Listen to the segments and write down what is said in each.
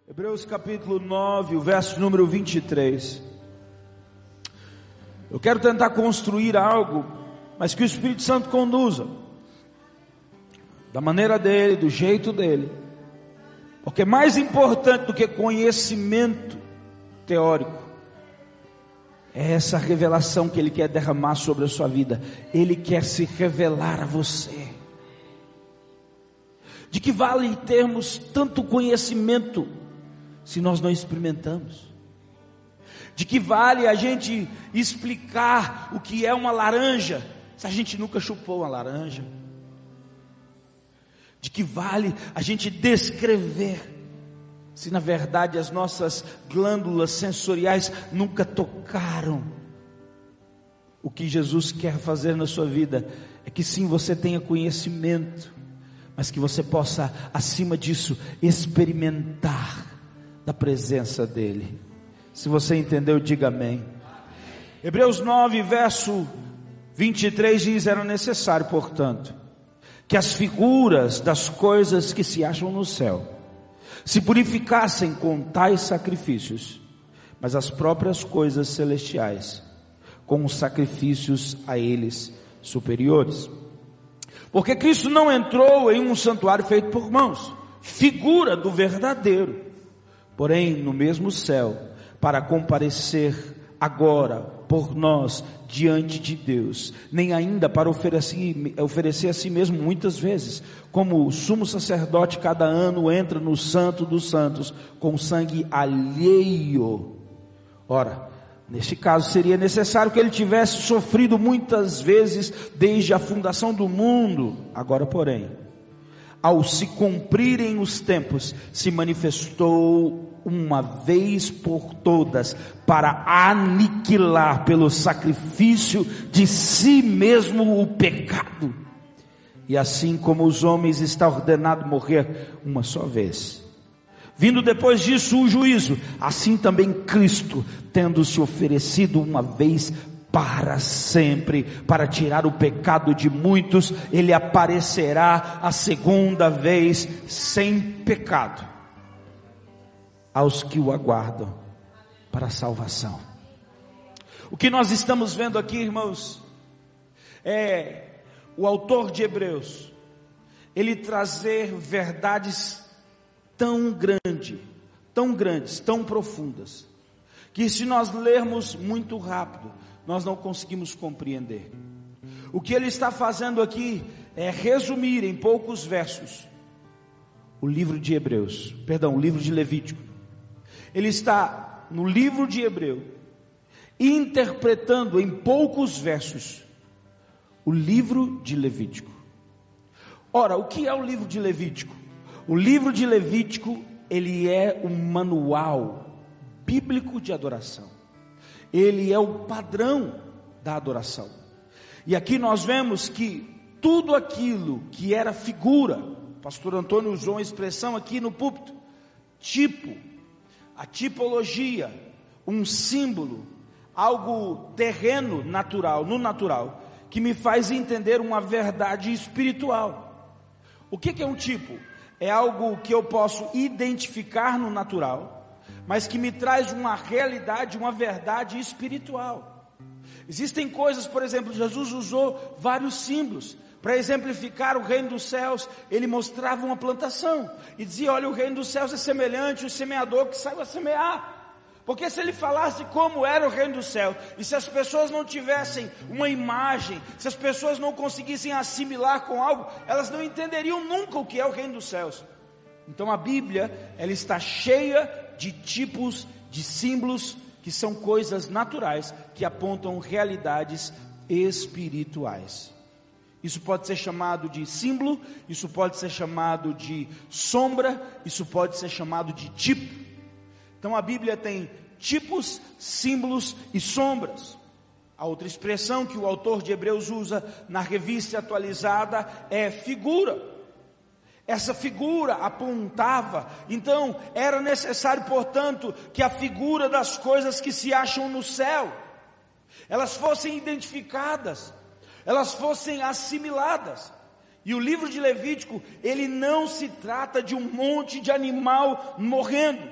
Hebreus capítulo 9, o verso número 23. Eu quero tentar construir algo, mas que o Espírito Santo conduza, da maneira dele, do jeito dele. Porque mais importante do que conhecimento teórico, é essa revelação que ele quer derramar sobre a sua vida. Ele quer se revelar a você. De que vale termos tanto conhecimento se nós não experimentamos? De que vale a gente explicar o que é uma laranja se a gente nunca chupou uma laranja? De que vale a gente descrever se na verdade as nossas glândulas sensoriais nunca tocaram? O que Jesus quer fazer na sua vida é que sim, você tenha conhecimento, mas que você possa, acima disso, experimentar da presença dele. Se você entendeu, diga amém. Hebreus 9, verso 23 diz: era necessário, portanto, que as figuras das coisas que se acham no céu se purificassem com tais sacrifícios, mas as próprias coisas celestiais com os sacrifícios a eles superiores. Porque Cristo não entrou em um santuário feito por mãos, figura do verdadeiro, porém no mesmo céu, para comparecer agora por nós diante de Deus, nem ainda para oferecer a si mesmo muitas vezes, como o sumo sacerdote cada ano entra no santo dos santos com sangue alheio. Ora, neste caso seria necessário que ele tivesse sofrido muitas vezes desde a fundação do mundo. Agora, porém, ao se cumprirem os tempos, se manifestou uma vez por todas para aniquilar pelo sacrifício de si mesmo o pecado. E assim como os homens está ordenado morrer uma só vez, vindo depois disso o juízo, assim também Cristo, tendo se oferecido uma vez para sempre, para tirar o pecado de muitos, ele aparecerá a segunda vez sem pecado aos que o aguardam para a salvação. O que nós estamos vendo aqui, irmãos, é o autor de Hebreus, ele trazer verdades tão grandes, tão profundas, que se nós lermos muito rápido, nós não conseguimos compreender. O que ele está fazendo aqui é resumir em poucos versos o livro de Hebreus, o livro de Levítico. Ele está no livro de Hebreu, interpretando em poucos versos o livro de Levítico. Ora, o que é o livro de Levítico? O livro de Levítico, ele é um manual bíblico de adoração. Ele é o padrão da adoração. E aqui nós vemos que tudo aquilo que era figura, o pastor Antônio usou uma expressão aqui no púlpito, a tipologia, um símbolo, algo terreno, natural, no natural, que me faz entender uma verdade espiritual. O que é um tipo? É algo que eu posso identificar no natural, mas que me traz uma realidade, uma verdade espiritual. Existem coisas, por exemplo, Jesus usou vários símbolos para exemplificar o reino dos céus. Ele mostrava uma plantação e dizia: olha, o reino dos céus é semelhante ao semeador que saiu a semear. Porque se ele falasse como era o reino dos céus, e se as pessoas não tivessem uma imagem, se as pessoas não conseguissem assimilar com algo, elas não entenderiam nunca o que é o reino dos céus. Então a Bíblia, ela está cheia de tipos, de símbolos, que são coisas naturais, que apontam realidades espirituais. Isso pode ser chamado de símbolo, isso pode ser chamado de sombra, isso pode ser chamado de tipo. Então a Bíblia tem tipos, símbolos e sombras. A outra expressão que o autor de Hebreus usa na revista atualizada é figura. Essa figura apontava, então era necessário, portanto, que a figura das coisas que se acham no céu, elas fossem identificadas, elas fossem assimiladas. E o livro de Levítico, ele não se trata de um monte de animal morrendo.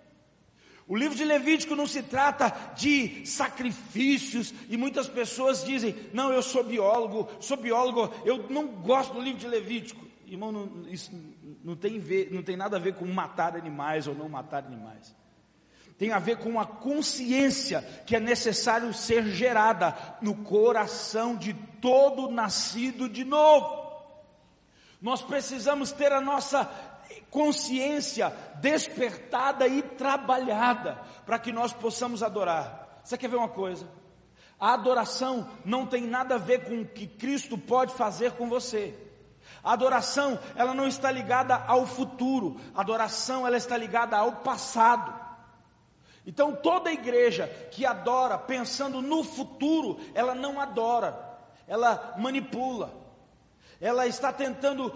O livro de Levítico não se trata de sacrifícios, e muitas pessoas dizem, não, eu sou biólogo, eu não gosto do livro de Levítico. Irmão, isso não tem nada a ver com matar animais ou não matar animais. Tem a ver com a consciência que é necessário ser gerada no coração de todo nascido de novo. Nós precisamos ter a nossa consciência despertada e trabalhada para que nós possamos adorar. Você quer ver uma coisa? A adoração não tem nada a ver com o que Cristo pode fazer com você. A adoração, ela não está ligada ao futuro. A adoração, ela está ligada ao passado. Então toda igreja que adora pensando no futuro, ela não adora, ela manipula, ela está tentando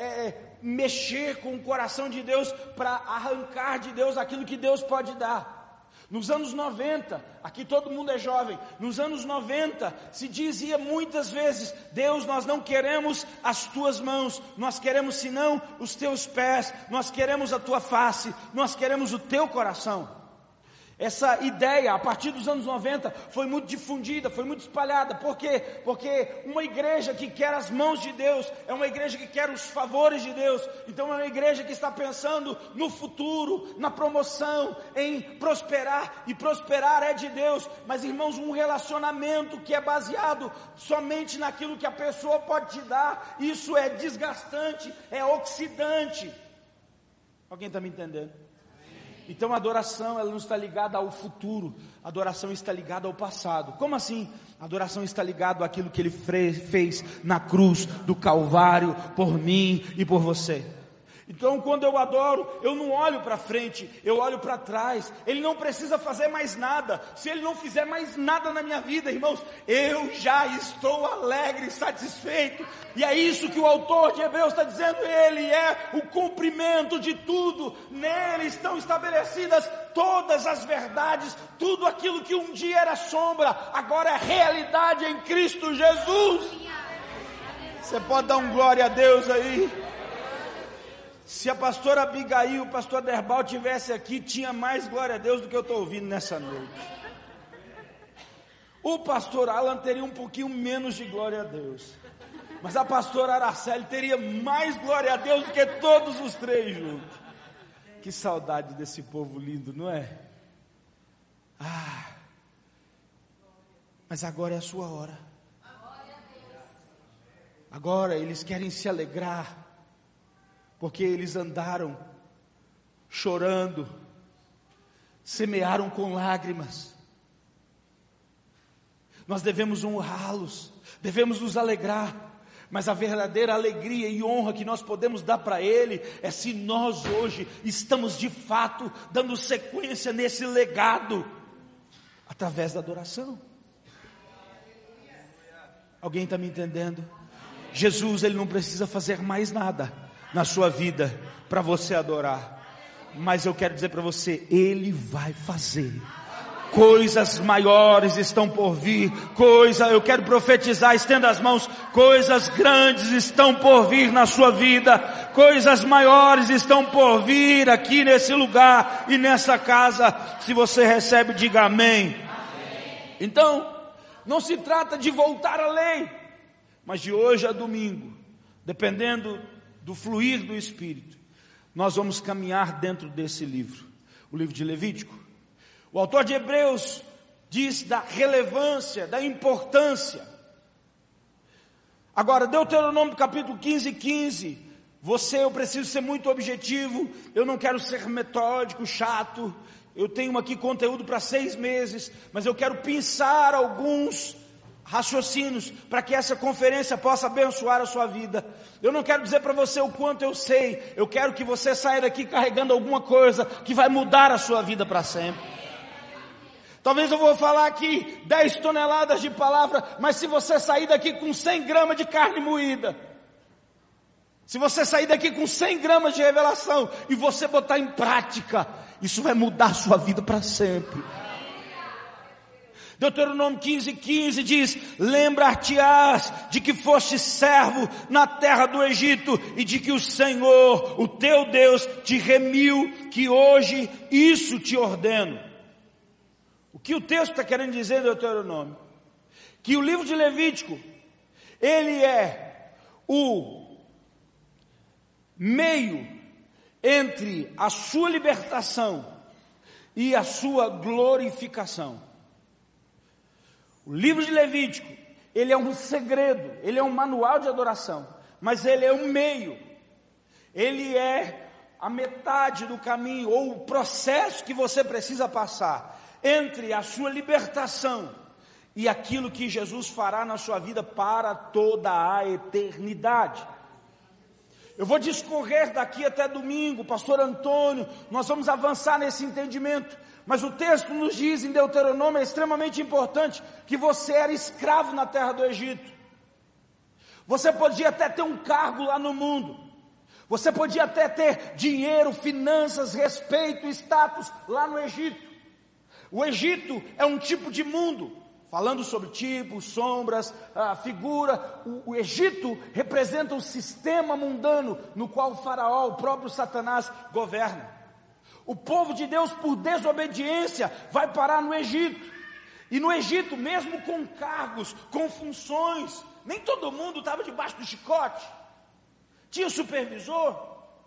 mexer com o coração de Deus para arrancar de Deus aquilo que Deus pode dar. Nos anos 90, aqui todo mundo é jovem, nos anos 90 se dizia muitas vezes, Deus, nós não queremos as tuas mãos, nós queremos senão os teus pés, nós queremos a tua face, nós queremos o teu coração. Essa ideia, a partir dos anos 90, foi muito difundida, foi muito espalhada. Por quê? Porque uma igreja que quer as mãos de Deus, é uma igreja que quer os favores de Deus. Então é uma igreja que está pensando no futuro, na promoção, em prosperar. E prosperar é de Deus. Mas irmãos, um relacionamento que é baseado somente naquilo que a pessoa pode te dar, isso é desgastante, é oxidante. Alguém está me entendendo? Então a adoração, ela não está ligada ao futuro, a adoração está ligada ao passado. Como assim? A adoração está ligada àquilo que Ele fez na cruz do Calvário, por mim e por você. Então quando eu adoro, eu não olho para frente, eu olho para trás. Ele não precisa fazer mais nada. Se Ele não fizer mais nada na minha vida, irmãos, eu já estou alegre, satisfeito. E é isso que o autor de Hebreus está dizendo. Ele é o cumprimento de tudo. Nele estão estabelecidas todas as verdades. Tudo aquilo que um dia era sombra, agora é realidade em Cristo Jesus. Você pode dar um glória a Deus aí? Se a pastora Abigail e o pastor Derbal tivesse aqui, tinha mais glória a Deus do que eu estou ouvindo nessa noite. O pastor Alan teria um pouquinho menos de glória a Deus, mas a pastora Araceli teria mais glória a Deus do que todos os três juntos. Que saudade desse povo lindo, não é? Mas agora é a sua hora. Agora eles querem se alegrar, porque eles andaram chorando, semearam com lágrimas. Nós devemos honrá-los, devemos nos alegrar, mas a verdadeira alegria e honra que nós podemos dar para Ele é se nós hoje estamos de fato dando sequência nesse legado, através da adoração. Alguém está me entendendo? Jesus, Ele não precisa fazer mais nada na sua vida para você adorar, mas eu quero dizer para você, Ele vai fazer. Coisas maiores estão por vir, eu quero profetizar, estenda as mãos, coisas grandes estão por vir na sua vida, coisas maiores estão por vir aqui nesse lugar e nessa casa. Se você recebe, diga amém. Então, não se trata de voltar à lei, mas de hoje a domingo, dependendo do fluir do Espírito, nós vamos caminhar dentro desse livro, o livro de Levítico. O autor de Hebreus diz da relevância, da importância. Agora, Deuteronômio capítulo 15, eu preciso ser muito objetivo, eu não quero ser metódico, chato, eu tenho aqui conteúdo para 6 meses, mas eu quero pensar alguns raciocínios para que essa conferência possa abençoar a sua vida. Eu não quero dizer para você o quanto eu sei, eu quero que você saia daqui carregando alguma coisa que vai mudar a sua vida para sempre. Talvez eu vou falar aqui 10 toneladas de palavra, mas se você sair daqui com 100 gramas de carne moída, se você sair daqui com 100 gramas de revelação e você botar em prática, isso vai mudar a sua vida para sempre. Deuteronômio 15:15 diz: lembrar-te-ás de que foste servo na terra do Egito e de que o Senhor, o teu Deus, te remiu, que hoje isso te ordeno. O que o texto está querendo dizer em Deuteronômio? Que o livro de Levítico, ele é o meio entre a sua libertação e a sua glorificação. O livro de Levítico, ele é um segredo, ele é um manual de adoração, mas ele é um meio, ele é a metade do caminho, ou o processo que você precisa passar, entre a sua libertação e aquilo que Jesus fará na sua vida para toda a eternidade. Eu vou discorrer daqui até domingo, pastor Antônio, nós vamos avançar nesse entendimento, mas o texto nos diz em Deuteronômio, é extremamente importante, que você era escravo na terra do Egito. Você podia até ter um cargo lá no mundo, você podia até ter dinheiro, finanças, respeito, status lá no Egito. O Egito é um tipo de mundo, falando sobre tipos, sombras, figura, o Egito representa um sistema mundano no qual o faraó, o próprio Satanás, governa. O povo de Deus, por desobediência, vai parar no Egito. E no Egito, mesmo com cargos, com funções, nem todo mundo estava debaixo do chicote. Tinha supervisor.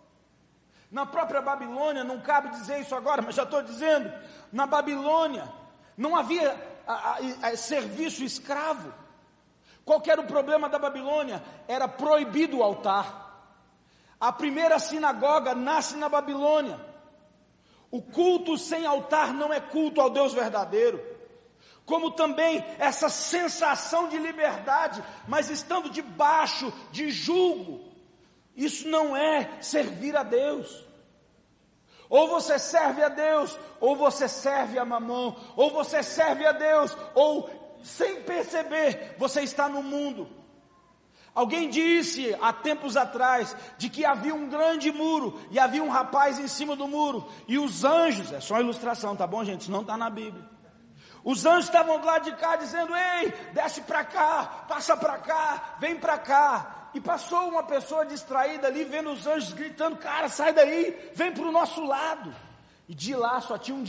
Na própria Babilônia, não cabe dizer isso agora, mas já estou dizendo, na Babilônia não havia serviço escravo. Qual que era o problema da Babilônia? Era proibido o altar. A primeira sinagoga nasce na Babilônia. O culto sem altar não é culto ao Deus verdadeiro. Como também essa sensação de liberdade, mas estando debaixo de jugo, isso não é servir a Deus. Ou você serve a Deus, ou você serve a Mamon, ou você serve a Deus, ou sem perceber, você está no mundo. Alguém disse há tempos atrás, de que havia um grande muro, e havia um rapaz em cima do muro, e os anjos, é só uma ilustração, tá bom gente, isso não está na Bíblia. Os anjos estavam do lado de cá dizendo: ei, desce para cá, passa para cá, vem para cá. E passou uma pessoa distraída ali, vendo os anjos gritando: cara, sai daí, vem para o nosso lado. E de lá só tinha um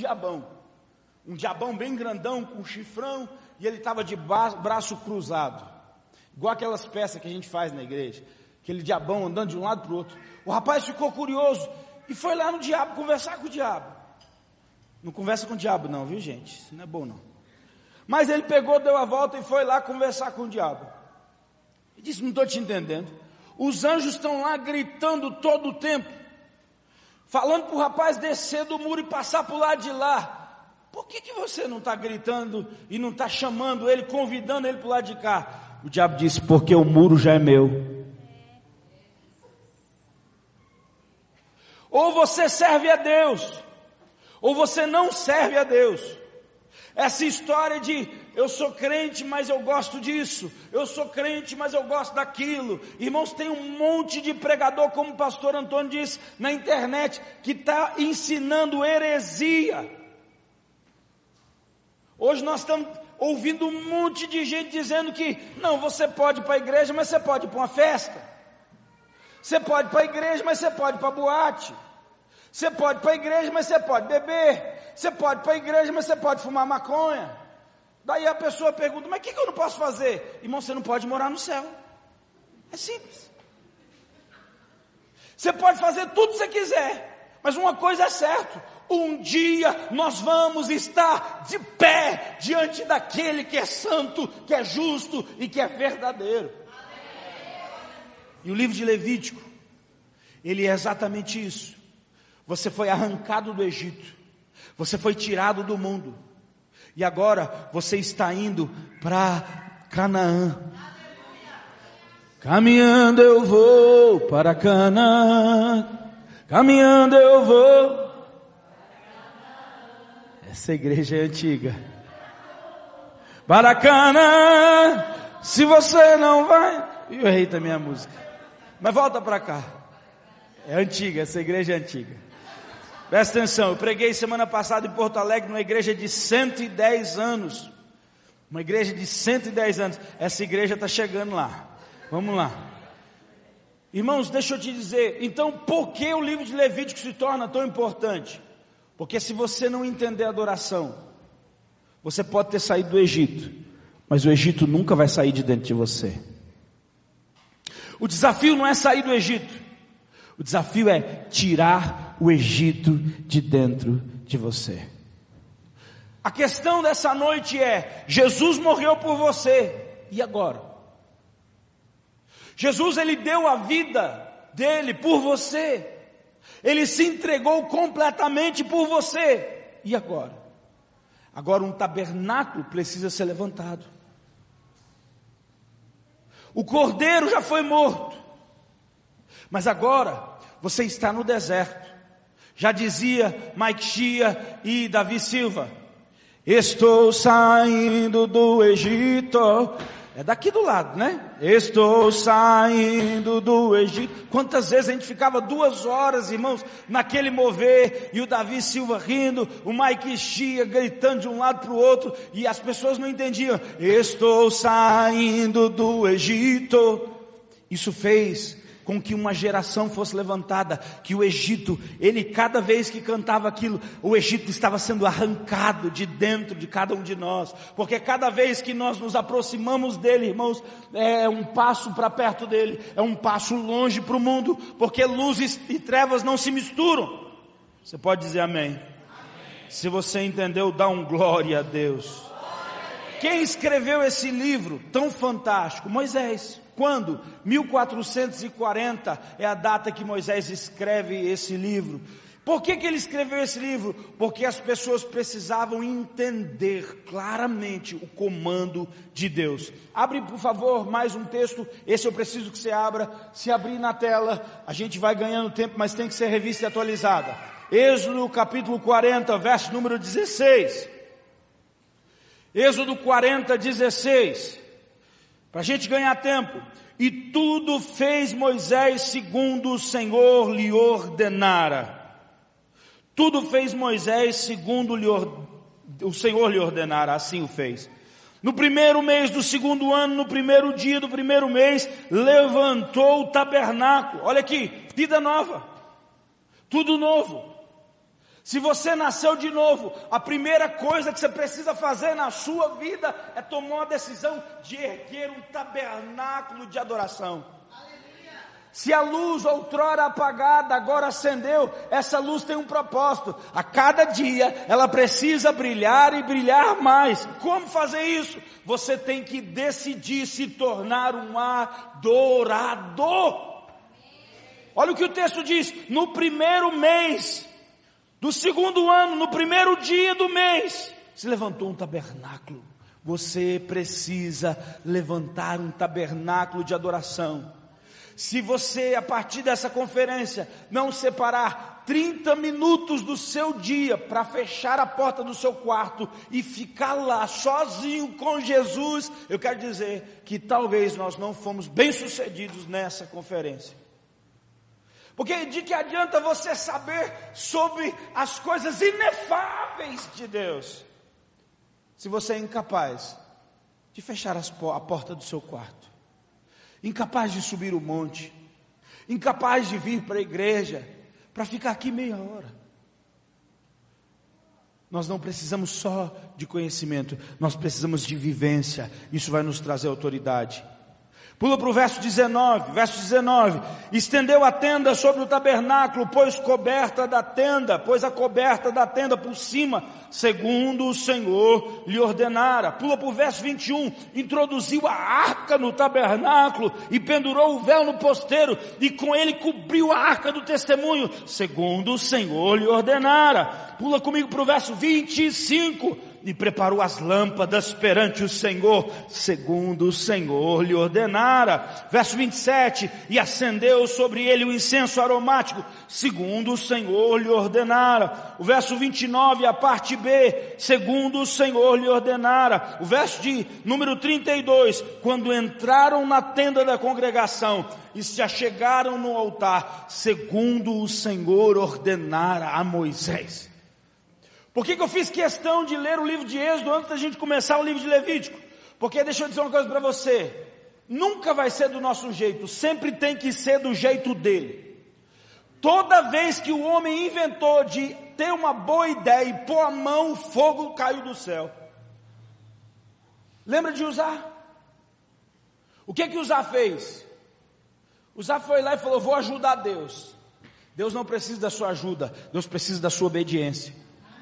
diabão bem grandão, com um chifrão, e ele estava de braço cruzado. Igual aquelas peças que a gente faz na igreja, aquele diabão andando de um lado para o outro. O rapaz ficou curioso e foi lá no diabo conversar com o diabo. Não conversa com o diabo não, viu gente? Isso não é bom não. Mas ele pegou, deu a volta e foi lá conversar com o diabo. Ele disse: não estou te entendendo. Os anjos estão lá gritando todo o tempo, falando para o rapaz descer do muro e passar para o lado de lá. Por que você não está gritando e não está chamando ele, convidando ele para o lado de cá? O diabo disse: porque o muro já é meu. Ou você serve a Deus, ou você não serve a Deus. Essa história de eu sou crente, mas eu gosto disso, eu sou crente, mas eu gosto daquilo. Irmãos, tem um monte de pregador, como o pastor Antônio disse, na internet, que está ensinando heresia. Hoje nós estamos ouvindo um monte de gente dizendo que não, você pode ir para a igreja, mas você pode ir para uma festa. Você pode ir para a igreja, mas você pode ir para a boate. Você pode ir para a igreja, mas você pode beber. Você pode ir para a igreja, mas você pode fumar maconha. Daí a pessoa pergunta: mas o que eu não posso fazer? Irmão, você não pode morar no céu. É simples. Você pode fazer tudo que você quiser, mas uma coisa é certa: um dia nós vamos estar de pé diante daquele que é santo, que é justo e que é verdadeiro. E o livro de Levítico, ele é exatamente isso. Você foi arrancado do Egito, você foi tirado do mundo, e agora você está indo para Canaã. Caminhando eu vou para Canaã, caminhando eu vou. Essa igreja é antiga. Para Canaã, se você não vai. Eu errei também a música, mas volta para cá. É antiga, essa igreja é antiga. Presta atenção, eu preguei semana passada em Porto Alegre, numa igreja de 110 anos. Uma igreja de 110 anos. Essa igreja está chegando lá. Vamos lá. Irmãos, deixa eu te dizer. Então, por que o livro de Levítico se torna tão importante? Porque se você não entender a adoração, você pode ter saído do Egito, mas o Egito nunca vai sair de dentro de você. O desafio não é sair do Egito. O desafio é tirar o Egito de dentro de você. A questão dessa noite é: Jesus morreu por você, e agora? Jesus, ele deu a vida dele por você. Ele se entregou completamente por você. E agora? Agora um tabernáculo precisa ser levantado. O cordeiro já foi morto. Mas agora você está no deserto. Já dizia Mike Shea e Davi Silva: estou saindo do Egito. É daqui do lado, né? Estou saindo do Egito. Quantas vezes a gente ficava 2 horas, irmãos, naquele mover, e o Davi Silva rindo, o Mike Shea gritando de um lado para o outro, e as pessoas não entendiam. Estou saindo do Egito. Isso fez com que uma geração fosse levantada, que o Egito, ele cada vez que cantava aquilo, o Egito estava sendo arrancado de dentro de cada um de nós, porque cada vez que nós nos aproximamos dele, irmãos, é um passo para perto dele, é um passo longe para o mundo, porque luzes e trevas não se misturam. Você pode dizer amém? Amém. Se você entendeu, dá um glória a Deus. Quem escreveu esse livro tão fantástico? Moisés. Quando? 1440 é a data que Moisés escreve esse livro. Por que ele escreveu esse livro? Porque as pessoas precisavam entender claramente o comando de Deus. Abre, por favor, mais um texto. Esse eu preciso que você abra. Se abrir na tela, a gente vai ganhando tempo, mas tem que ser revista e atualizada. Êxodo capítulo 40, verso número 16. Êxodo 40, 16. Para a gente ganhar tempo. E tudo fez Moisés segundo o Senhor lhe ordenara. Tudo fez Moisés segundo o Senhor lhe ordenara, assim o fez. No primeiro mês do segundo ano, no primeiro dia do primeiro mês, levantou o tabernáculo. Olha aqui, vida nova. Tudo novo. Se você nasceu de novo, a primeira coisa que você precisa fazer na sua vida é tomar uma decisão de erguer um tabernáculo de adoração. Aleluia. Se a luz outrora apagada agora acendeu, essa luz tem um propósito. A cada dia ela precisa brilhar e brilhar mais. Como fazer isso? Você tem que decidir se tornar um adorador. Olha o que o texto diz: no primeiro mês do segundo ano, no primeiro dia do mês, se levantou um tabernáculo. Você precisa levantar um tabernáculo de adoração. Se você, a partir dessa conferência, não separar 30 minutos do seu dia para fechar a porta do seu quarto e ficar lá sozinho com Jesus, eu quero dizer que talvez nós não fomos bem-sucedidos nessa conferência. Porque de que adianta você saber sobre as coisas inefáveis de Deus, se você é incapaz de fechar a porta do seu quarto, incapaz de subir o monte, incapaz de vir para a igreja, para ficar aqui meia hora. Nós não precisamos só de conhecimento, nós precisamos de vivência. Isso vai nos trazer autoridade. Pula para o verso 19, estendeu a tenda sobre o tabernáculo, pôs a coberta da tenda por cima, segundo o Senhor lhe ordenara. Pula para o verso 21, introduziu a arca no tabernáculo e pendurou o véu no posteiro e com ele cobriu a arca do testemunho, segundo o Senhor lhe ordenara. Pula comigo para o verso 25, e preparou as lâmpadas perante o Senhor, segundo o Senhor lhe ordenara. Verso 27, e acendeu sobre ele o incenso aromático, segundo o Senhor lhe ordenara. O verso 29, a parte B, segundo o Senhor lhe ordenara. O verso de número 32, quando entraram na tenda da congregação e se achegaram no altar, segundo o Senhor ordenara a Moisés. Por que eu fiz questão de ler o livro de Êxodo antes da gente começar o livro de Levítico? Porque deixa eu dizer uma coisa para você, nunca vai ser do nosso jeito, sempre tem que ser do jeito dele. Toda vez que o homem inventou de ter uma boa ideia e pôr a mão, o fogo caiu do céu. Lembra de Uzá? O que Uzá fez? Uzá foi lá e falou: vou ajudar Deus. Deus não precisa da sua ajuda, Deus precisa da sua obediência.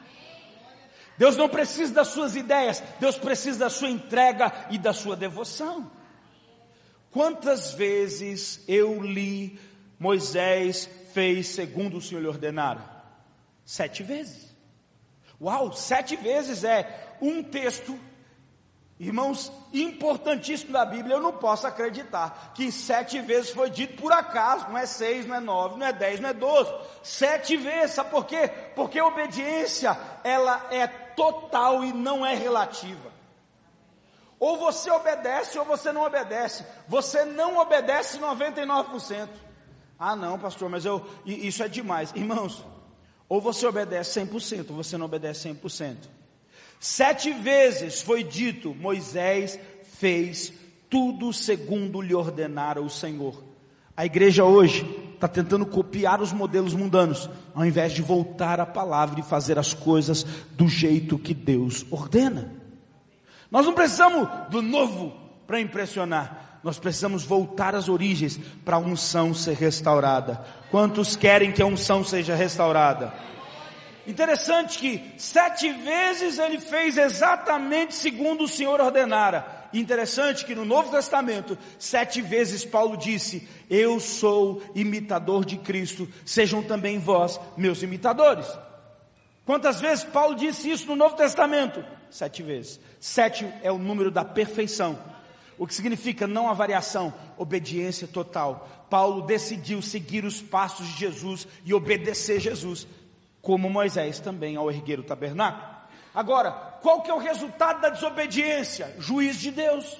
Deus não precisa das suas ideias, Deus precisa da sua entrega e da sua devoção. Quantas vezes eu li Moisés fez segundo o Senhor lhe ordenara? 7 vezes. Uau, 7 vezes é um texto, irmãos, importantíssimo da Bíblia. Eu não posso acreditar que 7 vezes foi dito por acaso. Não é 6, não é 9, não é 10, não é 12. 7 vezes, sabe por quê? Porque a obediência, ela é total e não é relativa. Ou você obedece ou você não obedece. Você não obedece 99%. Ah não, pastor, mas isso é demais. Irmãos, ou você obedece 100% ou você não obedece 100%. 7 vezes foi dito: Moisés fez tudo segundo lhe ordenara o Senhor. A igreja hoje está tentando copiar os modelos mundanos, ao invés de voltar à palavra e fazer as coisas do jeito que Deus ordena. Nós não precisamos do novo para impressionar, nós precisamos voltar às origens para a unção ser restaurada. Quantos querem que a unção seja restaurada? Interessante que 7 vezes ele fez exatamente segundo o Senhor ordenara. Interessante que no Novo Testamento 7 vezes Paulo disse: eu sou imitador de Cristo, sejam também vós meus imitadores. Quantas vezes Paulo disse isso no Novo Testamento? 7 vezes. 7 é o número da perfeição, o que significa não há variação, obediência total. Paulo decidiu seguir os passos de Jesus e obedecer Jesus, como Moisés também ao erguer o tabernáculo. Agora, qual que é o resultado da desobediência? Juízo de Deus.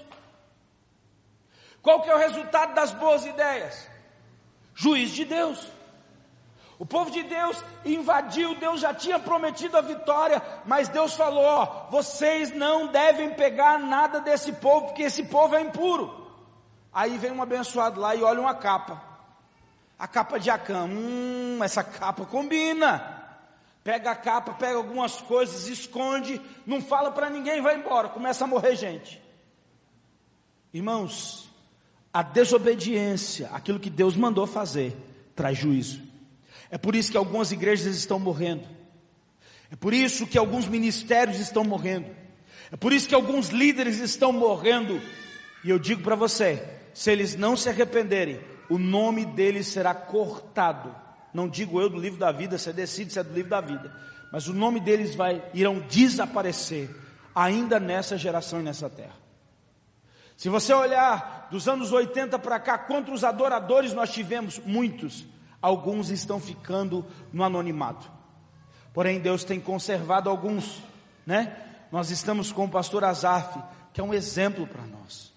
Qual que é o resultado das boas ideias? Juízo de Deus. O povo de Deus invadiu, Deus já tinha prometido a vitória, mas Deus falou: ó, vocês não devem pegar nada desse povo, porque esse povo é impuro. Aí vem um abençoado lá e olha uma capa, a capa de Acã. Essa capa combina. Pega a capa, pega algumas coisas, esconde, não fala para ninguém, vai embora, começa a morrer gente. Irmãos, a desobediência, aquilo que Deus mandou fazer, traz juízo. É por isso que algumas igrejas estão morrendo. É por isso que alguns ministérios estão morrendo. É por isso que alguns líderes estão morrendo. E eu digo para você, se eles não se arrependerem, o nome deles será cortado. Não digo eu do livro da vida, você decide se é do livro da vida, mas o nome deles irão desaparecer, ainda nessa geração e nessa terra. Se você olhar dos anos 80 para cá, quantos adoradores nós tivemos? Muitos. Alguns estão ficando no anonimato, porém Deus tem conservado alguns, né? Nós estamos com o pastor Azaf, que é um exemplo para nós,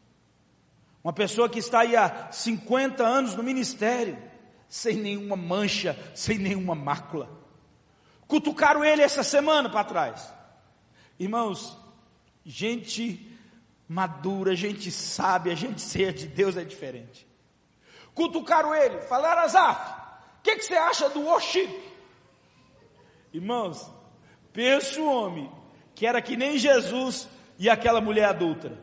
uma pessoa que está aí há 50 anos no ministério, sem nenhuma mancha, sem nenhuma mácula. Cutucaram ele essa semana para trás. Irmãos, gente madura, gente sábia, gente cheia de Deus é diferente. Cutucaram ele, falaram: Azaf, o que você acha do worship? Irmãos, pensa o homem que era que nem Jesus e aquela mulher adúltera.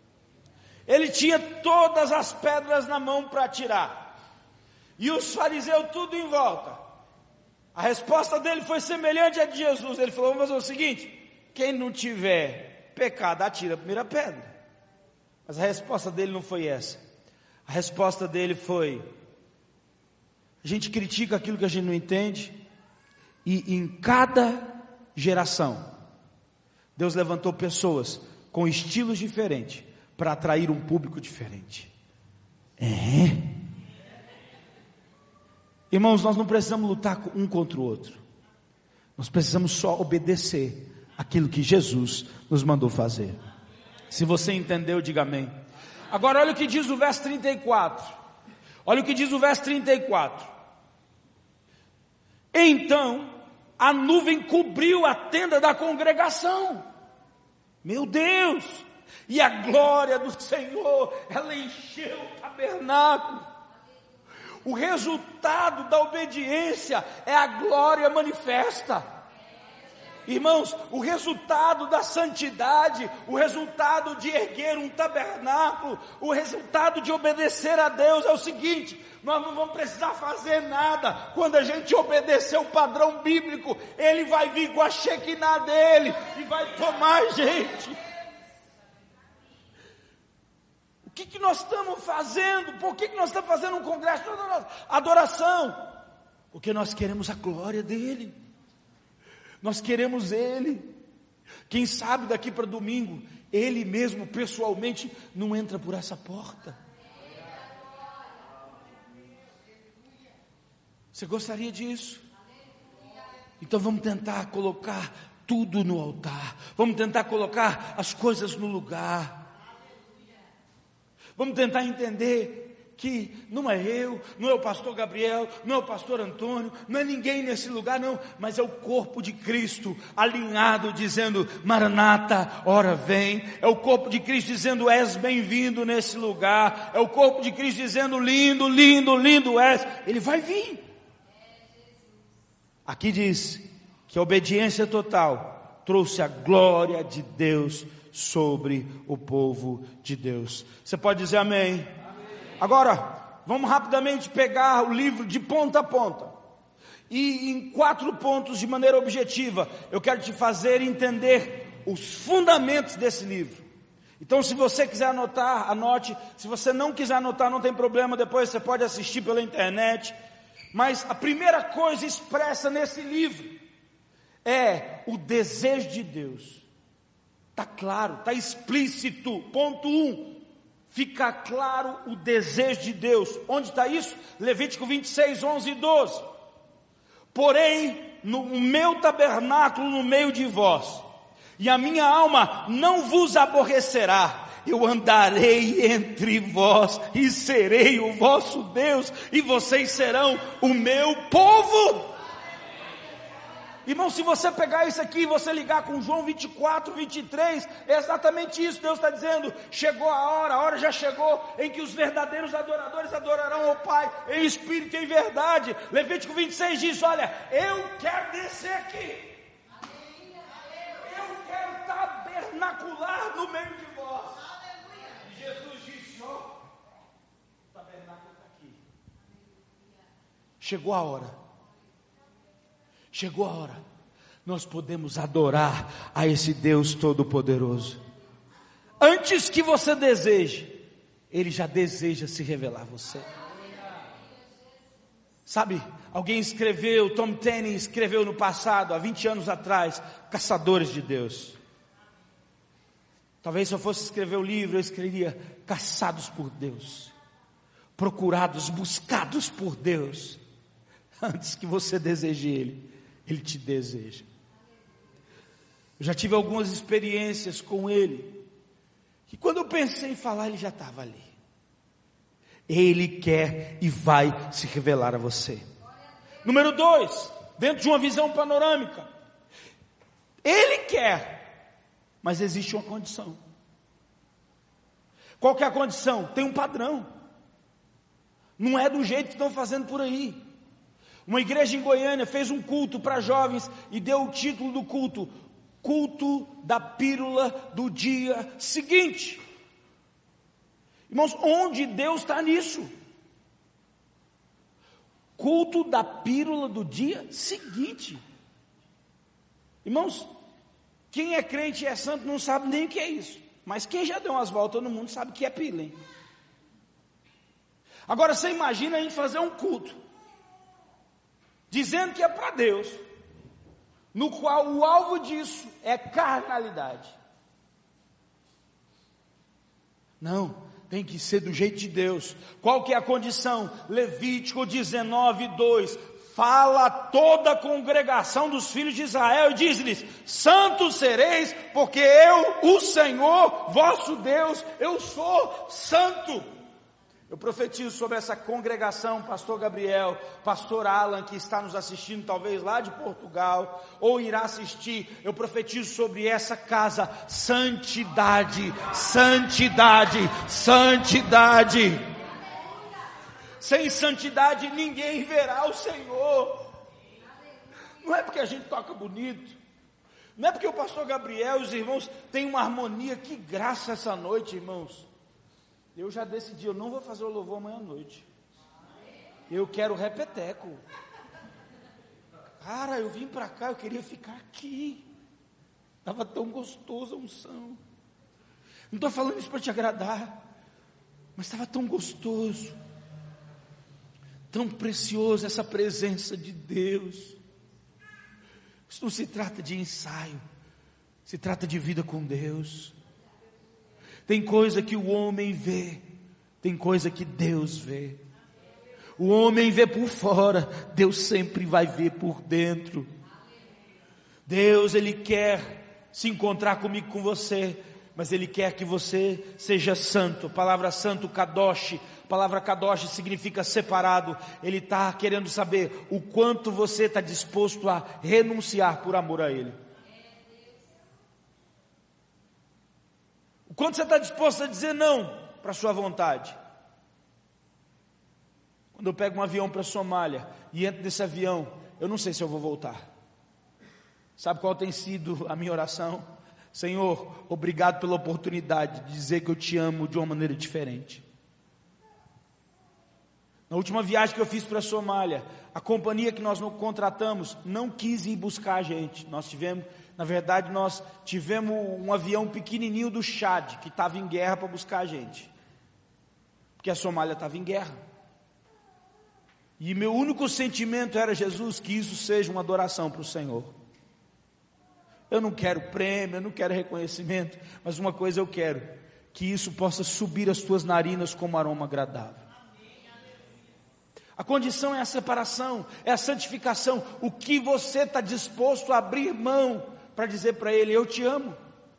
Ele tinha todas as pedras na mão para atirar, e os fariseus tudo em volta. A resposta dele foi semelhante à de Jesus. Ele falou: vamos fazer o seguinte, quem não tiver pecado, atira a primeira pedra. Mas a resposta dele não foi essa. A resposta dele foi: a gente critica aquilo que a gente não entende, e em cada geração Deus levantou pessoas com estilos diferentes para atrair um público diferente. Irmãos, nós não precisamos lutar um contra o outro, nós precisamos só obedecer aquilo que Jesus nos mandou fazer. Se você entendeu, diga amém. Agora olha o que diz o verso 34. Olha o que diz o verso 34. Então a nuvem cobriu a tenda da congregação. Meu Deus, E a glória do Senhor, ela encheu o tabernáculo. O resultado da obediência é a glória manifesta. Irmãos, o resultado da santidade, o resultado de erguer um tabernáculo, o resultado de obedecer a Deus é o seguinte: nós não vamos precisar fazer nada. Quando a gente obedecer o padrão bíblico, Ele vai vir com a Shekinah dele e vai tomar a gente. O que nós estamos fazendo? Por que nós estamos fazendo um congresso de adoração? Porque nós queremos a glória dele. Nós queremos Ele. Quem sabe daqui para domingo, Ele mesmo pessoalmente não entra por essa porta. Você gostaria disso? Então vamos tentar colocar tudo no altar. Vamos tentar colocar as coisas no lugar. Vamos tentar entender que não é eu, não é o pastor Gabriel, não é o pastor Antônio, não é ninguém nesse lugar não, mas é o corpo de Cristo alinhado dizendo: Maranata, ora vem. É o corpo de Cristo dizendo: és bem-vindo nesse lugar. É o corpo de Cristo dizendo: lindo, lindo, lindo és. Ele vai vir. Aqui diz que a obediência total trouxe a glória de Deus sobre o povo de Deus. Você pode dizer amém? Agora, vamos rapidamente pegar o livro de ponta a ponta. E em 4 pontos, de maneira objetiva, eu quero te fazer entender os fundamentos desse livro. Então, se você quiser anotar, anote. Se você não quiser anotar, não tem problema. Depois você pode assistir pela internet. Mas a primeira coisa expressa nesse livro é o desejo de Deus. Está claro, está explícito. Ponto 1. Fica claro o desejo de Deus. Onde está isso? Levítico 26, 11 e 12. Porém, no meu tabernáculo no meio de vós, e a minha alma não vos aborrecerá. Eu andarei entre vós e serei o vosso Deus, e vocês serão o meu povo. Irmão, se você pegar isso aqui e você ligar com João 24, 23, é exatamente isso. Deus está dizendo: chegou a hora já chegou, em que os verdadeiros adoradores adorarão ao Pai em espírito e em verdade. Levítico 26 diz: olha, eu quero descer aqui, eu quero tabernacular no meio de vós. E Jesus disse: ó, o tabernáculo está aqui. Chegou a hora. Chegou a hora, nós podemos adorar a esse Deus Todo-Poderoso. Antes que você deseje, Ele já deseja se revelar a você. Sabe, alguém escreveu, Tom Tenney escreveu no passado, há 20 anos atrás, Caçadores de Deus. Talvez se eu fosse escrever o livro, eu escreveria Caçados por Deus, procurados, buscados por Deus. Antes que você deseje Ele, Ele te deseja. Eu já tive algumas experiências com Ele, que quando eu pensei em falar, Ele já estava ali. Ele quer e vai se revelar a você. Número 2, dentro de uma visão panorâmica, Ele quer, mas existe uma condição. Qual que é a condição? Tem um padrão. Não é do jeito que estão fazendo por aí. Uma igreja em Goiânia fez um culto para jovens e deu o título do culto: Culto da Pílula do Dia Seguinte. Irmãos, onde Deus está nisso? Culto da Pílula do Dia Seguinte. Irmãos, quem é crente e é santo não sabe nem o que é isso. Mas quem já deu umas voltas no mundo sabe o que é pílula, hein? Agora você imagina a gente fazer um culto dizendo que é para Deus, no qual o alvo disso é carnalidade. Não, tem que ser do jeito de Deus. Qual que é a condição? Levítico 19, 2. Fala toda a congregação dos filhos de Israel e diz-lhes: santos sereis, porque eu, o Senhor, vosso Deus, eu sou santo. Eu profetizo sobre essa congregação, pastor Gabriel, pastor Alan, que está nos assistindo talvez lá de Portugal, ou irá assistir. Eu profetizo sobre essa casa, santidade, santidade, santidade. Sem santidade ninguém verá o Senhor. Não é porque a gente toca bonito, não é porque o pastor Gabriel e os irmãos têm uma harmonia. Que graça essa noite, irmãos. Eu já decidi, eu não vou fazer o louvor amanhã à noite. Eu quero repeteco. Cara, eu vim para cá, eu queria ficar aqui. Estava tão gostoso a unção. Não estou falando isso para te agradar, mas estava tão gostoso, tão precioso essa presença de Deus. Isso não se trata de ensaio, se trata de vida com Deus. Tem coisa que o homem vê, tem coisa que Deus vê. O homem vê por fora, Deus sempre vai ver por dentro. Deus, Ele quer se encontrar comigo, com você, mas Ele quer que você seja santo. A palavra santo, kadosh, a palavra kadosh significa separado. Ele está querendo saber o quanto você está disposto a renunciar por amor a Ele. Quando você está disposto a dizer não para a sua vontade? Quando eu pego um avião para a Somália e entro nesse avião, eu não sei se eu vou voltar. Sabe qual tem sido a minha oração? Senhor, obrigado pela oportunidade de dizer que eu te amo de uma maneira diferente. Na última viagem que eu fiz para a Somália, a companhia que nós contratamos não quis ir buscar a gente. Nós tivemos um avião pequenininho do Chad, que estava em guerra, para buscar a gente, porque a Somália estava em guerra. E meu único sentimento era: Jesus, que isso seja uma adoração para o Senhor. Eu não quero prêmio, eu não quero reconhecimento, mas uma coisa eu quero: que isso possa subir as tuas narinas como aroma agradável. A condição é a separação, é a santificação. O que você está disposto a abrir mão para dizer para Ele: eu te amo.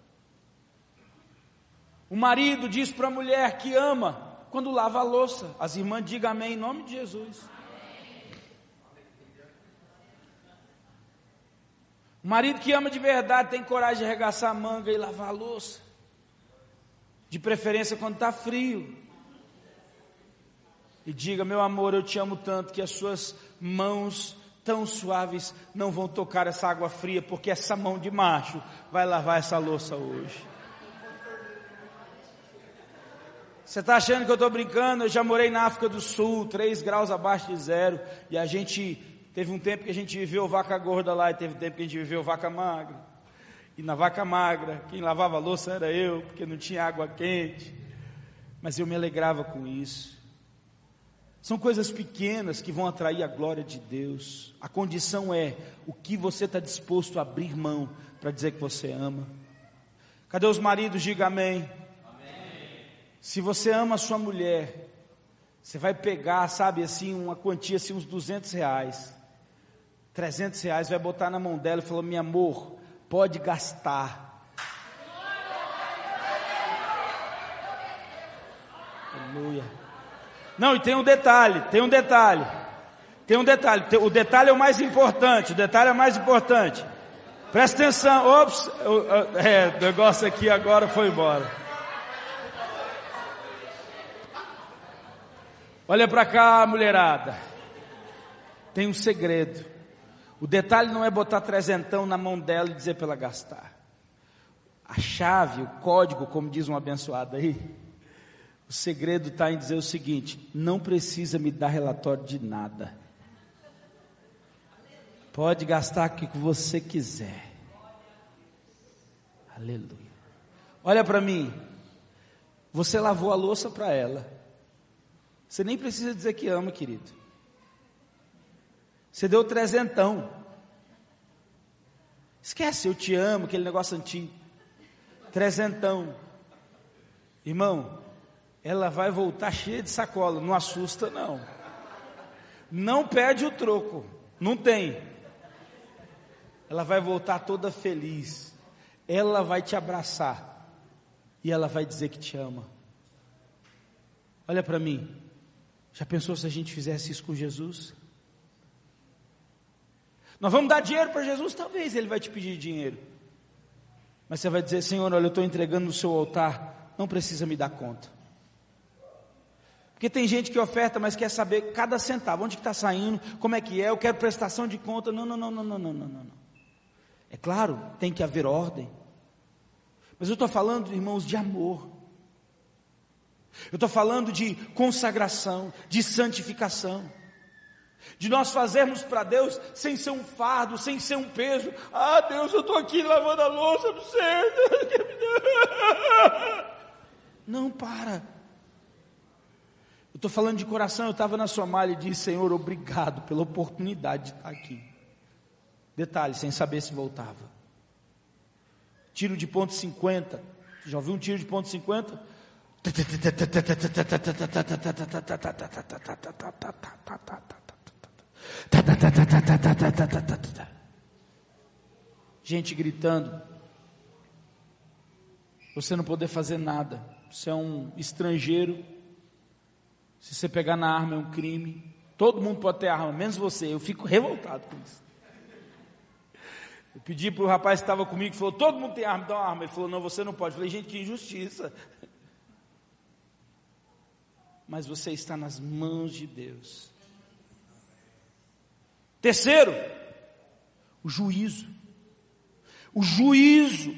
O marido diz para a mulher que ama quando lava a louça. As irmãs digam amém em nome de Jesus. O marido que ama de verdade tem coragem de arregaçar a manga e lavar a louça, de preferência quando está frio. E diga: meu amor, eu te amo tanto que as suas mãos tão suaves não vão tocar essa água fria, porque essa mão de macho vai lavar essa louça hoje. Você está achando que eu estou brincando? Eu já morei na África do Sul, 3 graus abaixo de zero, e a gente teve um tempo que a gente viveu vaca gorda lá, e teve tempo que a gente viveu vaca magra. E na vaca magra, quem lavava a louça era eu, porque não tinha água quente, mas eu me alegrava com isso. São coisas pequenas que vão atrair a glória de Deus. A condição é o que você está disposto a abrir mão para dizer que você ama. Cadê os maridos? Diga amém. Amém. Se você ama a sua mulher, você vai pegar, sabe, assim, uma quantia, assim, uns R$200, R$300, vai botar na mão dela e falar: meu amor, pode gastar. Aleluia. Não, e tem um detalhe, o detalhe é o mais importante, presta atenção. Ops, o negócio aqui agora foi embora. Olha para cá, mulherada, tem um segredo. O detalhe não é botar trezentão na mão dela e dizer para ela gastar. A chave, o código, como diz um abençoado aí, o segredo está em dizer o seguinte: não precisa me dar relatório de nada. Pode gastar o que você quiser. Aleluia. Olha para mim. Você lavou a louça para ela. Você nem precisa dizer que ama, querido. Você deu trezentão. Esquece, eu te amo, aquele negócio antigo. Trezentão. Irmão, ela vai voltar cheia de sacola. Não assusta não. Não perde o troco. Não tem. Ela vai voltar toda feliz. Ela vai te abraçar. E ela vai dizer que te ama. Olha para mim, já pensou se a gente fizesse isso com Jesus? Nós vamos dar dinheiro para Jesus? Talvez Ele vai te pedir dinheiro, mas você vai dizer: Senhor, olha, eu estou entregando no seu altar, não precisa me dar conta. Porque tem gente que oferta, mas quer saber cada centavo, onde que está saindo, como é que é, eu quero prestação de conta. Não. É claro, tem que haver ordem, mas eu estou falando, irmãos, de amor. Eu estou falando de consagração, de santificação, de nós fazermos para Deus sem ser um fardo, sem ser um peso. Ah, Deus, eu estou aqui lavando a louça, não sei. Não, para. Eu estou falando de coração. Eu estava na Somália e disse: Senhor, obrigado pela oportunidade de estar aqui. Detalhe, sem saber se voltava. Tiro de ponto 50. Já ouviu um tiro de ponto 50? Gente gritando. Você não poder fazer nada. Você é um estrangeiro. Se você pegar na arma é um crime. Todo mundo pode ter arma, menos você. Eu fico revoltado com isso. Eu pedi para o rapaz que estava comigo, que falou: todo mundo tem arma, dá uma arma. Ele falou: não, você não pode. Eu falei: gente, que injustiça. Mas você está nas mãos de Deus. Terceiro, o juízo. O juízo.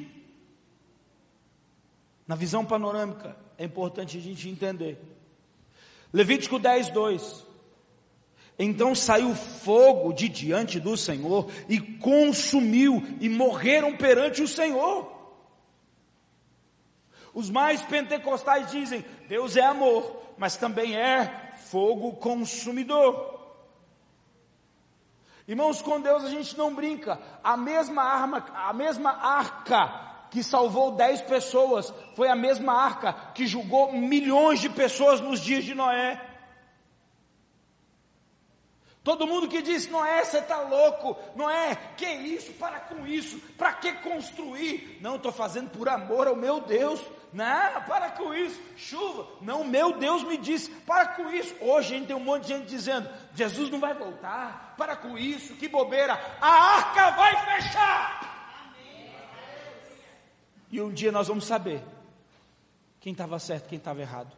Na visão panorâmica, é importante a gente entender. Levítico 10:2. Então saiu fogo de diante do Senhor e consumiu, e morreram perante o Senhor. Os mais pentecostais dizem: Deus é amor, mas também é fogo consumidor. Irmãos, com Deus a gente não brinca. A mesma arca que salvou 10 pessoas foi a mesma arca que julgou milhões de pessoas nos dias de Noé. Todo mundo que diz: Noé, você está louco, Noé, que isso, para com isso, para que construir? Não, estou fazendo por amor ao meu Deus. Não, para com isso. Chuva, não, meu Deus me disse, para com isso. Hoje a gente tem um monte de gente dizendo: Jesus não vai voltar, para com isso, que bobeira, a arca vai fechar. E um dia nós vamos saber quem estava certo, quem estava errado.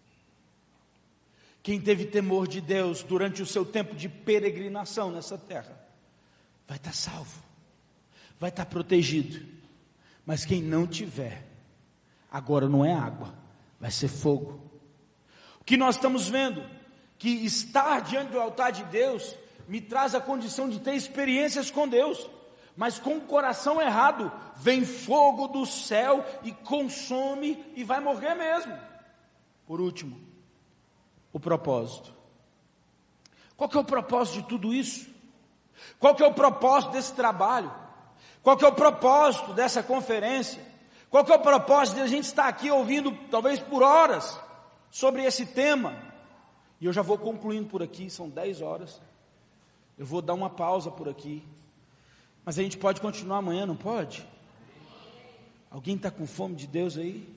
Quem teve temor de Deus durante o seu tempo de peregrinação nessa terra, vai estar salvo, vai estar protegido. Mas quem não tiver, agora não é água, vai ser fogo. O que nós estamos vendo, que estar diante do altar de Deus, me traz a condição de ter experiências com Deus. Mas com o coração errado, vem fogo do céu e consome e vai morrer mesmo. Por último, o propósito. Qual que é o propósito de tudo isso? Qual que é o propósito desse trabalho? Qual que é o propósito dessa conferência? Qual que é o propósito de a gente estar aqui ouvindo, talvez por horas, sobre esse tema? E eu já vou concluindo por aqui, são 10 horas. Eu vou dar uma pausa por aqui. Mas a gente pode continuar amanhã, não pode? Alguém está com fome de Deus aí?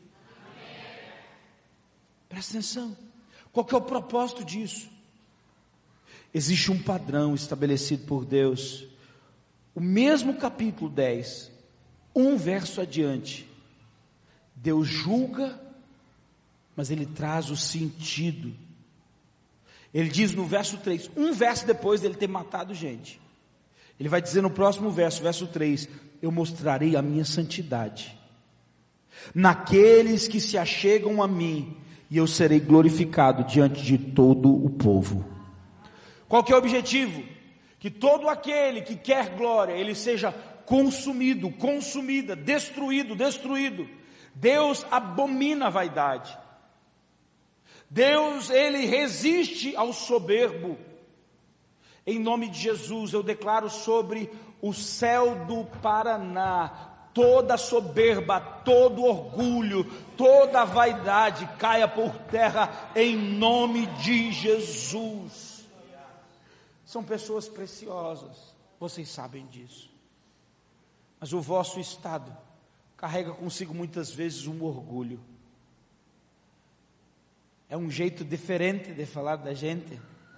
Presta atenção. Qual que é o propósito disso? Existe um padrão estabelecido por Deus. O mesmo capítulo 10, um verso adiante, Deus julga, mas Ele traz o sentido. Ele diz no verso 3, um verso depois dele ter matado gente, Ele vai dizer no próximo verso, verso 3, eu mostrarei a minha santidade naqueles que se achegam a mim, e eu serei glorificado diante de todo o povo. Qual que é o objetivo? Que todo aquele que quer glória, ele seja consumido, consumida, destruído. Deus abomina a vaidade. Deus, Ele resiste ao soberbo. Em nome de Jesus, eu declaro sobre o céu do Paraná, toda soberba, todo orgulho, toda vaidade caia por terra em nome de Jesus. São pessoas preciosas, vocês sabem disso. Mas o vosso estado carrega consigo muitas vezes um orgulho. é um jeito diferente de falar da gente.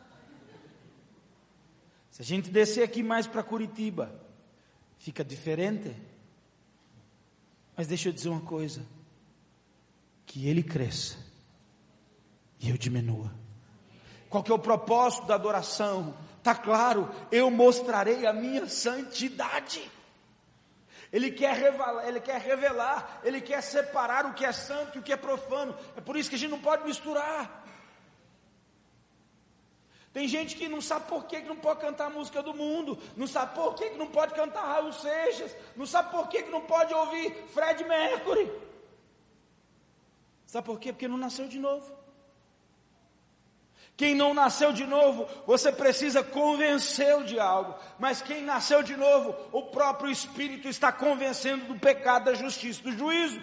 Se a gente descer aqui mais para Curitiba, fica diferente. Mas deixa eu dizer uma coisa, que Ele cresça e eu diminua. Qual que é o propósito da adoração? Está claro, eu mostrarei a minha santidade. Ele quer revelar, Ele quer separar o que é santo e o que é profano. É por isso que a gente não pode misturar. Tem gente que não sabe por que não pode cantar a música do mundo, não sabe por que não pode cantar Raul Seixas, não sabe por que não pode ouvir Fred Mercury. Sabe por quê? Porque não nasceu de novo. Quem não nasceu de novo, você precisa convencê-lo de algo. Mas quem nasceu de novo, o próprio Espírito está convencendo do pecado, da justiça, do juízo.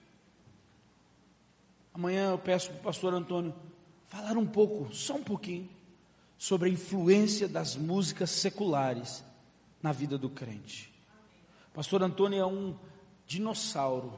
Amanhã eu peço para o pastor Antônio falar um pouco, só um pouquinho, sobre a influência das músicas seculares na vida do crente. O pastor Antônio é um dinossauro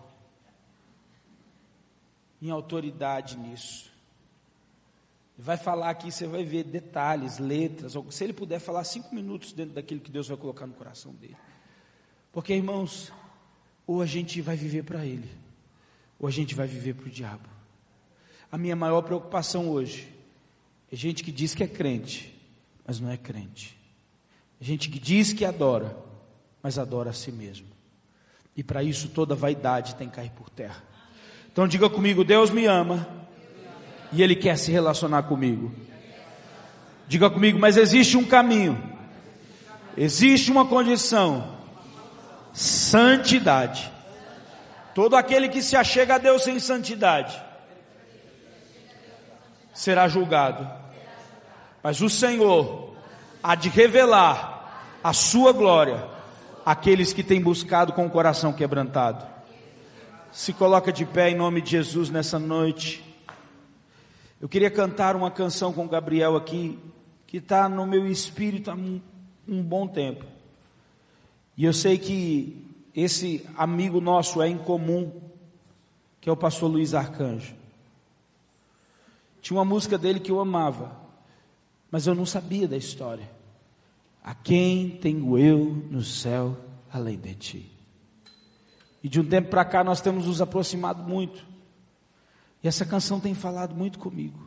em autoridade nisso. Ele vai falar aqui, você vai ver detalhes, letras, se ele puder falar 5 minutos dentro daquilo que Deus vai colocar no coração dele. Porque, irmãos, ou a gente vai viver para Ele, ou a gente vai viver para o diabo. A minha maior preocupação hoje é gente que diz que é crente, mas não é crente. É gente que diz que adora, mas adora a si mesmo. E para isso toda vaidade tem que cair por terra. Então diga comigo, Deus me ama e Ele quer se relacionar comigo. Diga comigo, mas existe um caminho, existe uma condição: santidade. Todo aquele que se achega a Deus sem santidade será julgado. Mas o Senhor há de revelar a sua glória àqueles que têm buscado com o coração quebrantado. Se coloca de pé em nome de Jesus nessa noite. Eu queria cantar uma canção com o Gabriel aqui, que está no meu espírito há um bom tempo. E eu sei que esse amigo nosso é em comum, que é o pastor Luiz Arcanjo. Tinha uma música dele que eu amava, mas eu não sabia da história. A quem tenho eu no céu além de ti? E de um tempo para cá nós temos nos aproximado muito. E essa canção tem falado muito comigo.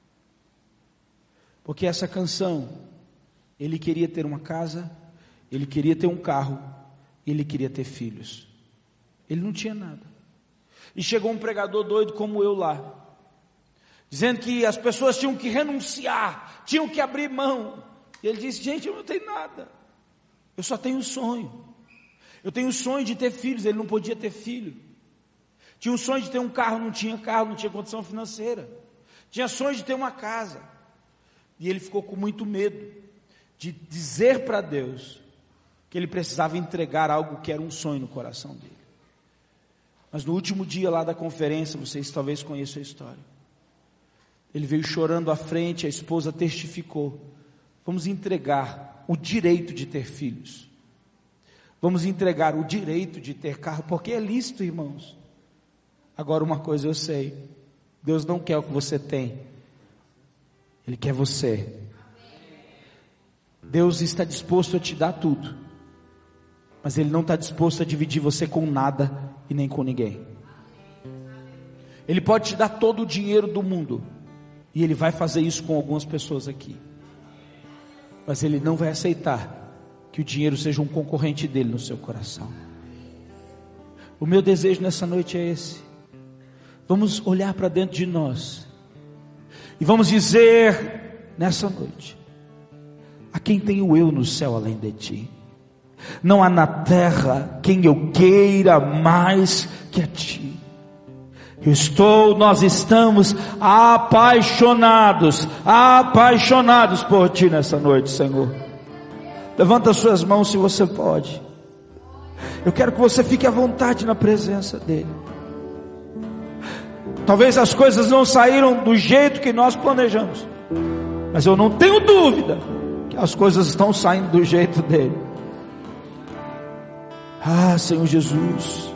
Porque essa canção, ele queria ter uma casa, ele queria ter um carro, ele queria ter filhos. Ele não tinha nada. E chegou um pregador doido como eu lá, dizendo que as pessoas tinham que renunciar, tinham que abrir mão. E ele disse, gente, eu não tenho nada, eu só tenho um sonho. Eu tenho o sonho de ter filhos, ele não podia ter filho. Tinha o sonho de ter um carro, não tinha condição financeira. Tinha sonho de ter uma casa. E ele ficou com muito medo de dizer para Deus que ele precisava entregar algo que era um sonho no coração dele. Mas no último dia lá da conferência, vocês talvez conheçam a história, ele veio chorando à frente, a esposa testificou: vamos entregar o direito de ter filhos, vamos entregar o direito de ter carro, porque é lícito, irmãos. Agora uma coisa eu sei, Deus não quer o que você tem, Ele quer você. Deus está disposto a te dar tudo, mas Ele não está disposto a dividir você com nada e nem com ninguém. Ele pode te dar todo o dinheiro do mundo, e Ele vai fazer isso com algumas pessoas aqui, mas Ele não vai aceitar que o dinheiro seja um concorrente dele no seu coração. O meu desejo nessa noite é esse. Vamos olhar para dentro de nós e vamos dizer nessa noite: a quem tenho eu no céu além de ti? Não há na terra quem eu queira mais que a ti. Nós estamos apaixonados por ti nessa noite, Senhor. Levanta as suas mãos se você pode. Eu quero que você fique à vontade na presença dele. Talvez as coisas não saíram do jeito que nós planejamos, mas eu não tenho dúvida que as coisas estão saindo do jeito dele. Ah, Senhor Jesus,